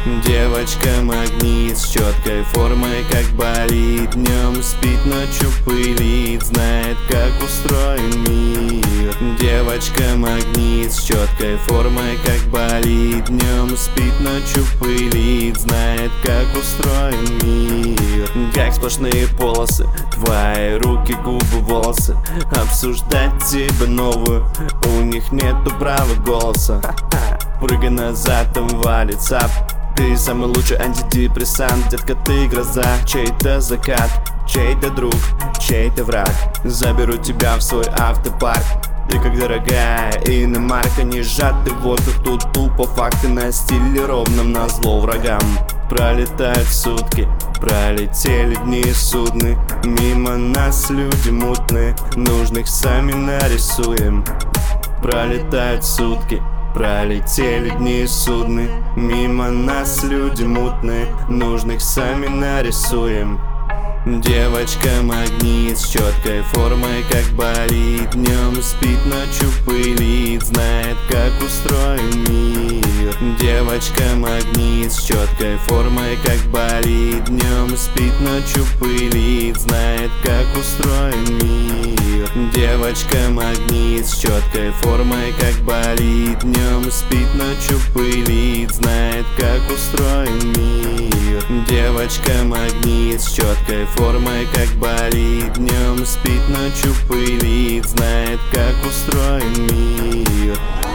Девочка-магнит с четкой формой, как болит. Днем спит, ночью пылит, знает, как устроен мир. Девочка-магнит с четкой формой, как болит. Днем спит, ночью пылит, знает, как устроен мир. Как сплошные полосы, твои руки, губы, волосы. Обсуждать тебя новую, у них нету права голоса. Прыгай назад, там валит сап. Ты самый лучший антидепрессант, детка, ты гроза. Чей-то закат, чей-то друг, чей-то враг. Заберу тебя в свой автопарк. Ты как дорогая иномарка, не сжатый воздух. Тут тупо факты на стиле ровном, назло врагам. Пролетают сутки, пролетели дни судны. Мимо нас люди мутные, нужных сами нарисуем. Пролетают сутки, пролетели дни судны. Мимо нас люди мутные, нужных сами нарисуем. Девочка-магнит с четкой формой, как болит. Днем спит, ночью пылит, знает, как устроен мир. Девочка-магнит с четкой формой, как болит. Днем спит, ночью пылит, знает, как устроен мир. Девочка-магнит с четкой формой, как болит. Днем спит, ночью пылит, знает, как устроен мир. Девочка-магнит с четкой формой, как болит. Днем спит, ночью пылит, знает, как устроен мир.